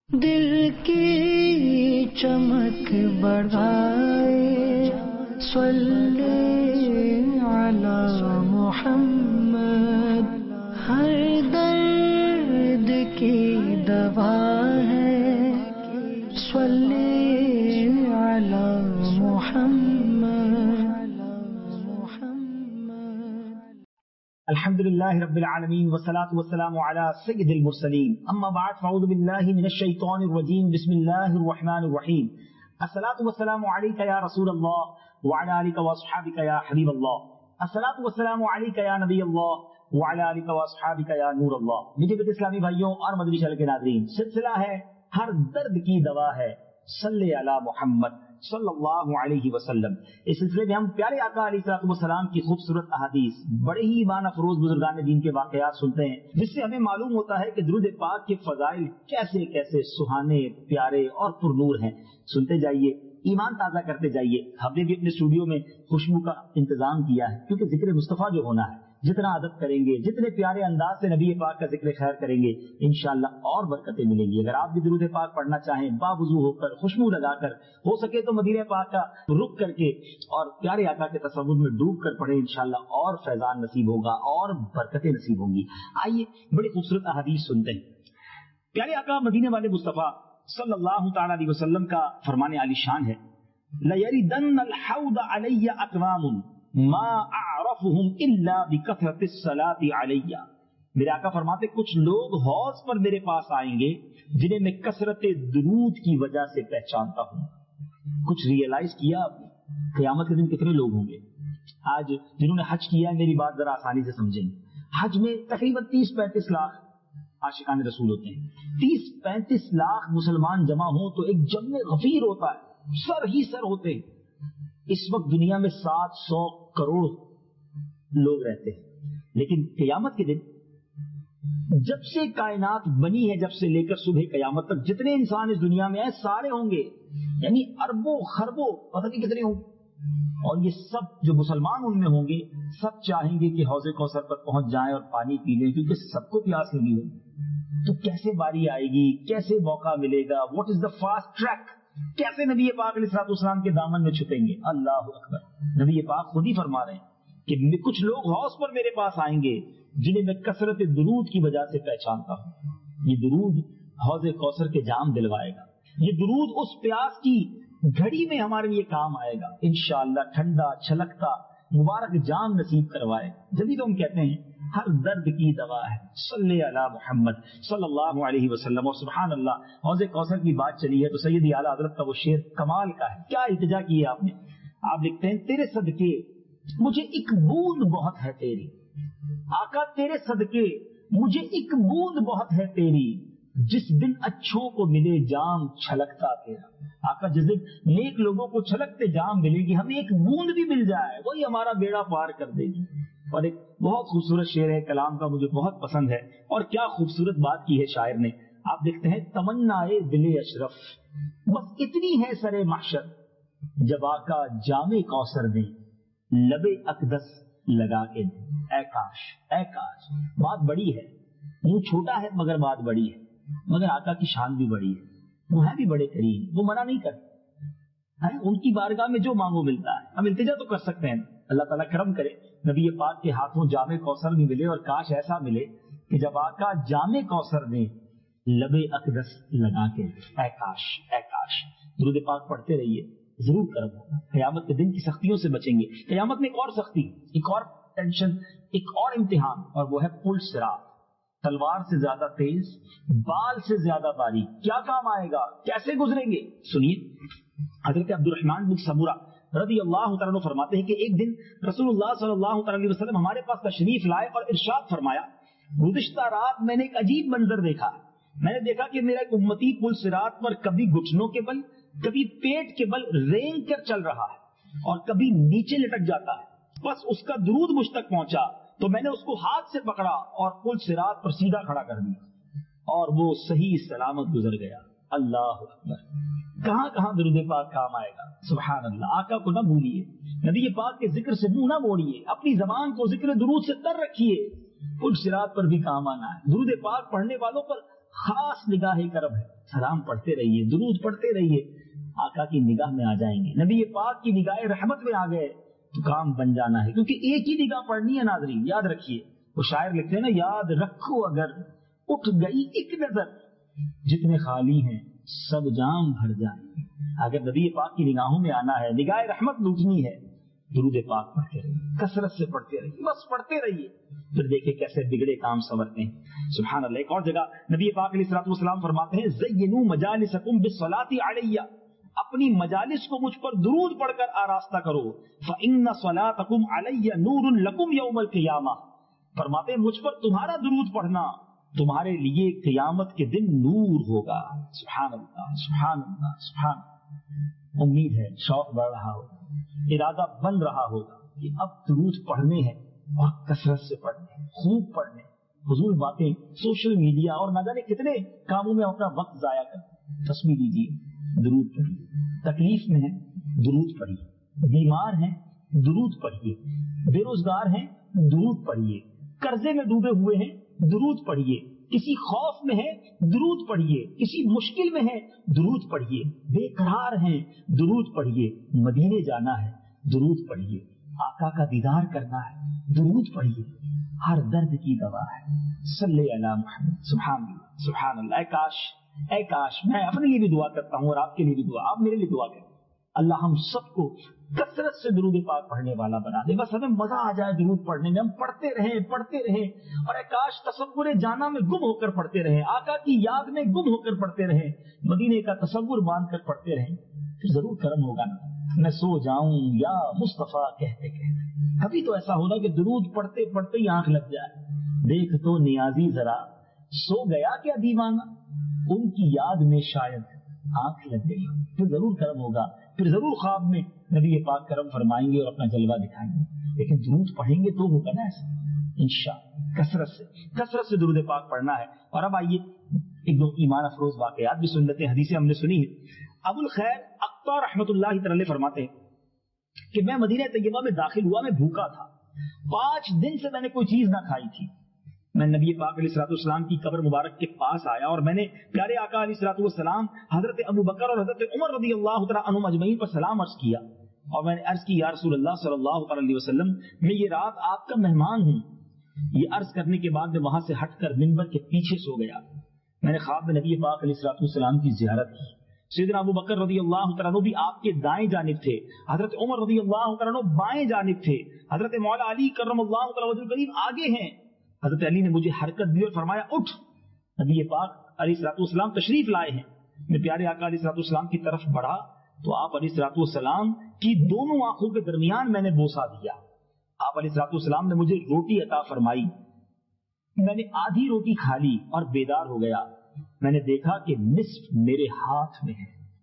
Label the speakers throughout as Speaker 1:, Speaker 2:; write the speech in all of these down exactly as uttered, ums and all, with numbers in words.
Speaker 1: دل کی چمک بڑھائے صلی علی محمد، ہر درد کی دوا ہے صلی علی محمد۔
Speaker 2: الحمد للہ رب العالمین والصلاة والسلام علی سید المرسلین، اما بعد فاعوذ باللہ من الشیطان الرجیم، بسم اللہ الرحمن الرحیم۔ الصلاة والسلام علیک یا رسول اللہ وعلی آلک واصحابک یا حبیب اللہ، الصلاة والسلام علیک یا نبی اللہ وعلی آلک واصحابک یا نور اللہ۔ میٹھے پیارے اسلامی بھائیوں اور مدنی چینل کے ناظرین، سلسلہ ہے ہر درد کی دوا ہے صلی علی محمد صلی اللہ علیہ وسلم۔ اس سلسلے میں ہم پیارے آقا علیہ الصلوۃ والسلام کی خوبصورت احادیث، بڑے ہی ایمان افروز بزرگان دین کے واقعات سنتے ہیں، جس سے ہمیں معلوم ہوتا ہے کہ درود پاک کے فضائل کیسے کیسے سہانے، پیارے اور پرنور ہیں۔ سنتے جائیے، ایمان تازہ کرتے جائیے۔ ہم نے بھی اپنے اسٹوڈیو میں خوشبو کا انتظام کیا ہے، کیونکہ ذکر مصطفیٰ جو ہونا ہے، جتنا ادب کریں گے، جتنے پیارے انداز سے نبی پاک کا ذکر خیر کریں گے، انشاءاللہ اور برکتیں ملیں گی۔ اگر آپ بھی درود پاک پڑھنا چاہیں، باوضو ہو کر، خوشبو لگا کر، ہو سکے تو مدینہ پاک کا رخ کر کے اور پیارے آقا کے تصور میں ڈوب کر پڑھیں، انشاءاللہ اور فیضان نصیب ہوگا اور برکتیں نصیب ہوں گی۔ آئیے بڑی خوبصورت احادیث سنتے ہیں۔ پیارے آقا مدینے والے مصطفیٰ صلی اللہ تعالی علیہ وسلم کا فرمان عالی شان ہے، لَيَرِدَنَّ الْحَوْضَ عَلَيَّ أَقْوَامٌ ما اعرفهم الا بکثرت الصلاۃ علیہ۔ میرے آقا فرماتے کچھ لوگ حوض پر میرے پاس آئیں گے جنہیں میں کثرت درود کی وجہ سے پہچانتا ہوں۔ کچھ ریئلائز کیا آپ نے قیامت کے دن کتنے لوگ ہوں گے؟ آج جنہوں نے حج کیا ہے میری بات ذرا آسانی سے سمجھیں گے۔ حج میں تقریباً تیس پینتیس لاکھ عاشقان رسول ہوتے ہیں۔ تیس پینتیس لاکھ مسلمان جمع ہوں تو ایک جم غفیر ہوتا ہے، سر ہی سر ہوتے ہیں۔ اس وقت دنیا میں سات سو کروڑ لوگ رہتے ہیں، لیکن قیامت کے دن جب سے کائنات بنی ہے، جب سے لے کر صبح قیامت تک جتنے انسان اس دنیا میں ہیں سارے ہوں گے، یعنی اربوں خربوں، پتہ نہیں کتنے ہوں گے۔ اور یہ سب جو مسلمان ان میں ہوں گے سب چاہیں گے کہ حوض کوثر پر پہنچ جائیں اور پانی پی لیں، کیونکہ سب کو پیاس لگی ہوگی۔ تو کیسے باری آئے گی، کیسے موقع ملے گا؟ What is the fast track? کیسے نبی پاک علیہ الصلوۃ والسلام کے دامن میں چھپیں گے؟ اللہ اکبر۔ نبی پاک خود ہی فرما رہے ہیں کہ کچھ لوگ حوض پر میرے پاس آئیں گے جنہیں میں کثرت درود کی وجہ سے پہچانتا ہوں۔ یہ درود حوض کوثر کے جام دلوائے گا، یہ درود اس پیاس کی گھڑی میں ہمارے لیے کام آئے گا، انشاءاللہ ٹھنڈا چھلکتا مبارک جام نصیب کروائے۔ جبھی تو ہم کہتے ہیں ہر درد کی دوا ہے صلی علی محمد صلی اللہ علیہ وسلم۔ اور سبحان اللہ، حوض کوثر کی بات چلی ہے تو سیدی اعلیٰ حضرت کا وہ شعر کمال کا ہے۔ کیا التجا کی ہے آپ نے؟ آپ لکھتے ہیں تیرے صدقے مجھے ایک بوند بہت ہے تیری، آقا تیرے صدقے مجھے ایک بوند بہت ہے تیری، جس دن اچھوں کو ملے جام چھلکتا تیرا۔ آقا جس دن نیک لوگوں کو چھلکتے جام ملے گی، ہمیں ایک بوند بھی مل جائے وہی ہمارا بیڑا پار کر دے گی۔ اور ایک بہت خوبصورت شعر ہے کلام کا، مجھے بہت پسند ہے، اور کیا خوبصورت بات کی ہے شاعر نے۔ آپ دیکھتے ہیں تمنا دل اشرف بس اتنی ہے سرے محشر، جب آقا جام کوثر میں لب اقدس لگا کے دے۔ اے کاش اے کاش، بات بڑی ہے، منہ چھوٹا ہے مگر بات بڑی ہے، مگر آقا کی شان بھی بڑی ہے، وہ ہے بھی بڑے کریم، وہ منع نہیں کرتے، ان کی بارگاہ میں جو مانگو ملتا ہے۔ ہم التجا تو کر سکتے ہیں، اللہ تعالیٰ کرم کرے نبی پاک کے ہاتھوں جام کوثر بھی ملے، اور کاش ایسا ملے کہ جب آقا جام کوثر میں لب اقدس لگا کے، اے کاش اے کاش۔ درود پاک پڑھتے رہیے، ضرور کرم ہوگا، قیامت کے دن کی سختیوں سے بچیں گے۔ قیامت میں ایک اور سختی، ایک اور ٹینشن، ایک اور امتحان، اور وہ ہے پل صراط۔ تلوار سے زیادہ تیز، بال سے زیادہ باریک، کیا کام آئے گا، کیسے گزریں گے؟ سنیے، حضرت عبد الرحمن بن سمورہ رضی اللہ تعالیٰ عنہ فرماتے ہیں کہ ایک دن رسول اللہ صلی اللہ تعالیٰ علیہ وسلم ہمارے پاس تشریف لائے اور ارشاد فرمایا، گزشتہ رات میں نے ایک عجیب منظر دیکھا۔ میں نے دیکھا کہ میرا ایک امتی پل صراط پر کبھی گھٹنوں کے بل، کبھی پیٹ کے بل رینگ کر چل رہا ہے اور کبھی نیچے لٹک جاتا ہے۔ بس اس کا درود مجھ تک پہنچا تو میں نے اس کو ہاتھ سے پکڑا اور پل صراط پر سیدھا کھڑا کر دیا، اور وہ صحیح سلامت گزر گیا۔ اللہ اکبر، کہاں کہاں درود پاک کام آئے گا، سبحان اللہ۔ آقا کو نہ بھولیے، نبی پاک کے ذکر سے منہ نہ موڑیے، اپنی زبان کو ذکر درود سے تر رکھیے، پل صراط پر بھی کام آنا ہے۔ درود پاک پڑھنے والوں پر خاص نگاہ کرم ہے. سلام پڑھتے رہیے, درود پڑھتے رہیے, آقا کی نگاہ میں آ جائیں گے. نبی پاک کی نگاہ رحمت میں آ گئے تو کام بن جانا ہے, کیونکہ ایک ہی نگاہ پڑھنی ہے ناظرین. یاد رکھیے, وہ شاعر لکھتے ہیں نا, یاد رکھو اگر اٹھ گئی ایک نظر, جتنے خالی ہیں سب جام بھر جائیں گے. اگر نبی پاک کی نگاہوں میں آنا ہے, نگاہ رحمت لوٹنی ہے, درود پاک پڑھتے رہیے, کثرت سے پڑھتے رہیے, بس پڑھتے رہیے, پھر دیکھیں کیسے بگڑے کام سنورتے ہیں. سبحان اللہ. ایک اور جگہ نبی پاک علیہ الصلوۃ والسلام فرماتے ہیں, زینوا مجالسکم بالصلاۃ علی, اپنی مجالس کو مجھ پر درود پڑھ کر آراستہ کرو. فإن صلاتکم علی نور لکم یوم القیامہ, فرماتے ہیں مجھ پر تمہارا درود پڑھنا تمہارے لیے قیامت کے دن نور ہوگا. سبحان اللہ, سبحان اللہ, سبحان اللہ. امید ہے شوق بڑھ رہا ہوگا, ارادہ بن رہا ہوگا کہ اب درود پڑھنے ہیں اور کثرت سے پڑھنے, خوب پڑھنے. فضول باتیں, سوشل میڈیا اور نہ جانے کتنے کاموں میں اپنا وقت ضائع کریں. تسبیح دیجیے, درود پڑھیے. تکلیف میں ہیں, درود پڑھیے. بیمار ہیں, درود پڑھیے. بے روزگار ہیں, درود پڑھیے. قرضے میں ڈوبے ہوئے ہیں, درود پڑھیے. کسی خوف میں ہے, درود پڑھیے. کسی مشکل میں ہے, درود پڑھیے. بے قرار ہیں, درود پڑھیے. مدینے جانا ہے, درود پڑھیے. آقا کا دیدار کرنا ہے, درود پڑھیے. ہر درد کی دوا ہے. صلی علی محمد. سبحان اللہ, سبحان اللہ. اے کاش, اے کاش میں اپنے لیے بھی دعا کرتا ہوں اور آپ کے لیے بھی دعا, آپ میرے لیے دعا کریں, اللہ ہم سب کو کثرت سے درود پاک پڑھنے والا بنا دے. بس ہمیں مزہ آ جائے درود پڑھنے میں, ہم پڑھتے رہیں پڑھتے رہیں اور اے کاش تصور جانا میں گم ہو کر پڑھتے رہیں, آقا کی یاد میں گم ہو کر پڑھتے رہیں, مدینے کا تصور باندھ کر پڑھتے رہیں, پھر ضرور کرم ہوگا نا. میں سو جاؤں یا مصطفیٰ کہتے کہتے, کبھی تو ایسا ہونا کہ درود پڑھتے پڑھتے ہی آنکھ لگ جائے, دیکھ تو نیازی ذرا سو گیا کیا دیوانہ, ان کی یاد میں شاید آنکھ لگ گئی. پھر ضرور کرم ہوگا, پھر ضرور خواب میں نبی پاک کرم فرمائیں گے اور اپنا جلوہ دکھائیں گے. لیکن درود پڑھیں گے تو ہوگا نا ایسا انشاءاللہ. کثرت سے کثرت سے درود پاک پڑھنا ہے. اور اب آئیے ایک دو ایمان افروز واقعات بھی سن لیتے ہیں, حدیثیں ہم نے سنی ہے. ابو الخیر اقطع رحمۃ اللہ تعالی فرماتے ہیں کہ میں مدینہ طیبہ میں داخل ہوا, میں بھوکا تھا, پانچ دن سے میں نے کوئی چیز نہ کھائی تھی. میں نبی پاک علیہ الصلوۃ والسلام کی قبر مبارک کے پاس آیا اور میں نے پیارے آقا علیہ الصلوۃ والسلام حضرت ابو بکر اور حضرت عمر رضی اللہ تعالی عنہم اجمعین پر سلام عرض کیا, اور میں نے عرض کی یا رسول اللہ صلی اللہ علیہ وسلم, میں یہ رات آپ کا مہمان ہوں. یہ عرض کرنے کے بعد میں وہاں سے ہٹ کر منبر کے پیچھے سو گیا. میں نے خواب میں نبی پاک علیہ الصلوۃ والسلام کی زیارت کی. سیدنا ابو بکر رضی اللہ تعالیٰ عنہ بھی آپ کے دائیں جانب تھے, حضرت عمر رضی اللہ تعالیٰ عنہ بائیں جانب تھے, حضرت مولا علی کرم اللہ تعالیٰ وجہ الکریم آگے ہیں. حضرت علی نے مجھے حرکت دی اور فرمایا اٹھ, نبی پاک علیہ الصلوۃ والسلام تشریف لائے ہیں. میں پیارے آقا علیہ الصلوۃ والسلام کی طرف بڑھا تو آپ علیہ الصلوۃ والسلام کی دونوں آنکھوں کے درمیان میں نے بوسہ دیا. آپ علیہ الصلوۃ والسلام نے مجھے روٹی عطا فرمائی. میں نے آدھی روٹی کھا لی اور بیدار ہو گیا. میں نے دیکھا کہ نصف میرے ہاتھ میں ہے.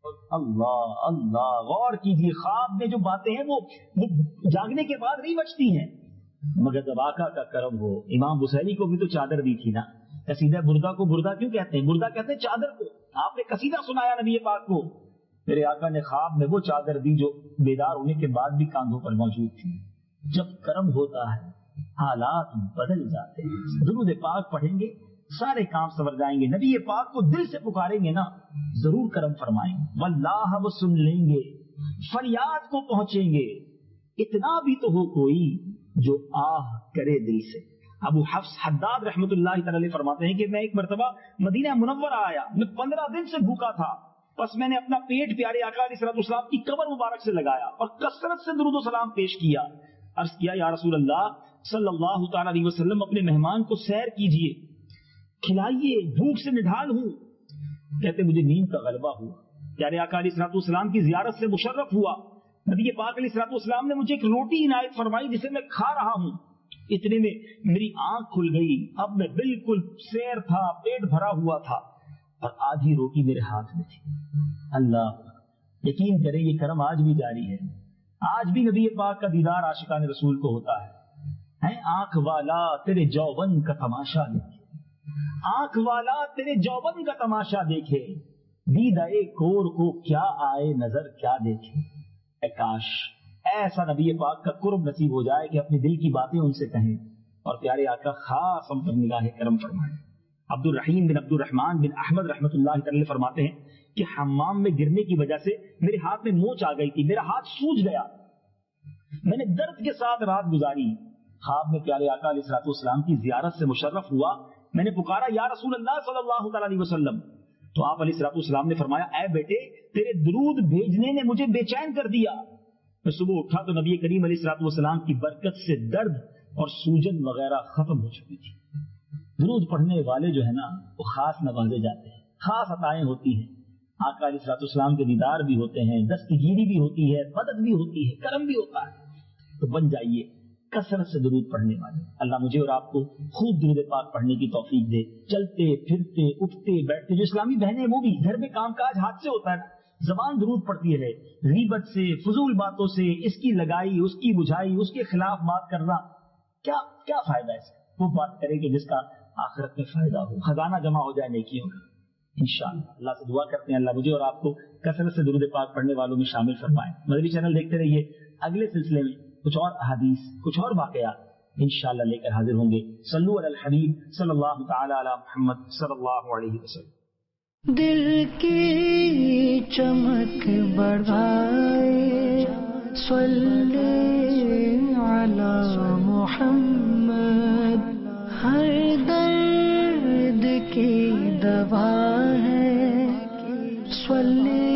Speaker 2: اللہ اللہ, غور کیجیے, خواب میں جو باتیں ہیں وہ جاگنے کے بعد نہیں بچتی ہیں. مگر جب آقا کا کرم ہو, امام بصیری کو بھی تو چادر دی تھی نا. قصیدہ بردہ کو بردہ کیوں کہتے ہیں؟ بردہ کہتے ہیں چادر کو. آپ نے قصیدہ سنایا نبی پاک کو, میرے آقا نے خواب میں وہ چادر دی جو بیدار ہونے کے بعد بھی کاندھوں پر موجود تھی. جب کرم ہوتا ہے حالات بدل جاتے ہیں. درود پاک پڑھیں گے سارے کام سنور جائیں گے. نبی پاک کو دل سے پکاریں گے نا, ضرور کرم فرمائیں گے. واللہ وہ سن لیں گے, فریاد کو پہنچیں گے. اتنا بھی تو ہو کوئی جو آہ کرے دل سے. ابو حفص حداد رحمۃ اللہ تعالی فرماتے ہیں کہ میں ایک مرتبہ مدینہ منورہ آیا, میں پندرہ دن سے بھوکا تھا. بس میں نے اپنا پیٹ پیارے آقا علیہ الصلوۃ والسلام کی قبر مبارک سے لگایا اور کثرت سے درود و سلام پیش کیا. عرض کیا یا رسول اللہ صلی اللہ تعالی علیہ وسلم, اپنے مہمان کو سیر کیجئے, کھلائیے, بھوک سے نڈھال ہوں. کہتے مجھے نیند کا غلبہ ہوا, پیارے آقا علیہ الصلوۃ والسلام کی زیارت سے مشرف ہوا. نبی پاک علیہ الصلوۃ والسلام نے مجھے ایک روٹی عنایت فرمائی جسے میں کھا رہا ہوں. اتنے میں میری آنکھ کھل گئی. اب میں بالکل سیر تھا, پیٹ بھرا ہوا تھا اور آدھی روٹی میرے ہاتھ میں تھی. اللہ, یقین کریں یہ کرم آج بھی جاری ہے. آج بھی نبی پاک کا دیدار عاشقان رسول کو ہوتا ہے. آنکھ والا تیرے جوبن کا تماشا دیکھے, آنکھ والا تیرے جوبن کا تماشا دیکھے, دیدہ کور کو کیا آئے نظر کیا دیکھے. اے کاش ایسا نبی پاک کا قرب نصیب ہو جائے کہ اپنے دل کی باتیں ان سے کہیں اور پیارے آقا خاص ہم پر نگاہ کرم فرمائے. عبد الرحیم بن عبد الرحمن بن احمد رحمۃ اللہ تعالی فرماتے ہیں کہ حمام میں گرنے کی وجہ سے میرے ہاتھ میں موچ آ گئی تھی، میرا ہاتھ سوج گیا، میں نے درد کے ساتھ رات گزاری، خواب میں پیارے آقا علیہ الصلوۃ والسلام کی زیارت سے مشرف ہوا، میں نے پکارا یا رسول اللہ صلی اللہ تعالی علیہ وسلم، تو آپ علیہ الصلوۃ والسلام نے فرمایا اے بیٹے تیرے درود بھیجنے نے مجھے بے چین کر دیا۔ میں صبح اٹھا تو نبی کریم علیہ الصلوۃ والسلام کی برکت سے درد اور سوجن وغیرہ ختم ہو چکی تھی۔ درود پڑھنے والے جو ہے نا وہ خاص نوازے جاتے ہیں، خاص عطائیں ہوتی ہیں، آقا علیہ الصلوۃ والسلام کے دیدار بھی ہوتے ہیں، دستگیری بھی ہوتی ہے، مدد بھی ہوتی ہے، کرم بھی ہوتا ہے۔ تو بن جائیے کثرت سے درود پڑھنے والے۔ اللہ مجھے اور آپ کو خوب درود پاک پڑھنے کی توفیق دے۔ چلتے پھرتے اٹھتے بیٹھتے جو اسلامی بہنیں وہ بھی گھر میں کام کاج ہاتھ سے ہوتا ہے نا، زبان درود پڑتی رہے، غیبت سے فضول باتوں سے، اس کی لگائی اس کی بجھائی، اس کے خلاف بات کرنا، کیا کیا فائدہ ہے اس کا؟ وہ بات کرے کہ جس کا آخرت میں فائدہ ہو، خزانہ جمع ہو جائے نیکیوں کا انشاءاللہ۔ اللہ سے دعا کرتے ہیں اللہ مجھے اور آپ کو کثرت سے درود پاک پڑھنے والوں میں شامل فرمائے۔ مدنی چینل دیکھتے رہیے، اگلے سلسلے میں کچھ اور احادیث، کچھ اور واقعات انشاءاللہ لے کر حاضر ہوں گے۔ صلو علی الحبیب صلی اللہ تعالی علی محمد صلی اللہ علیہ وسلم۔
Speaker 1: دل کی چمک بڑھائے صلی علی محمد، ہر درد کی دوا ہے صلی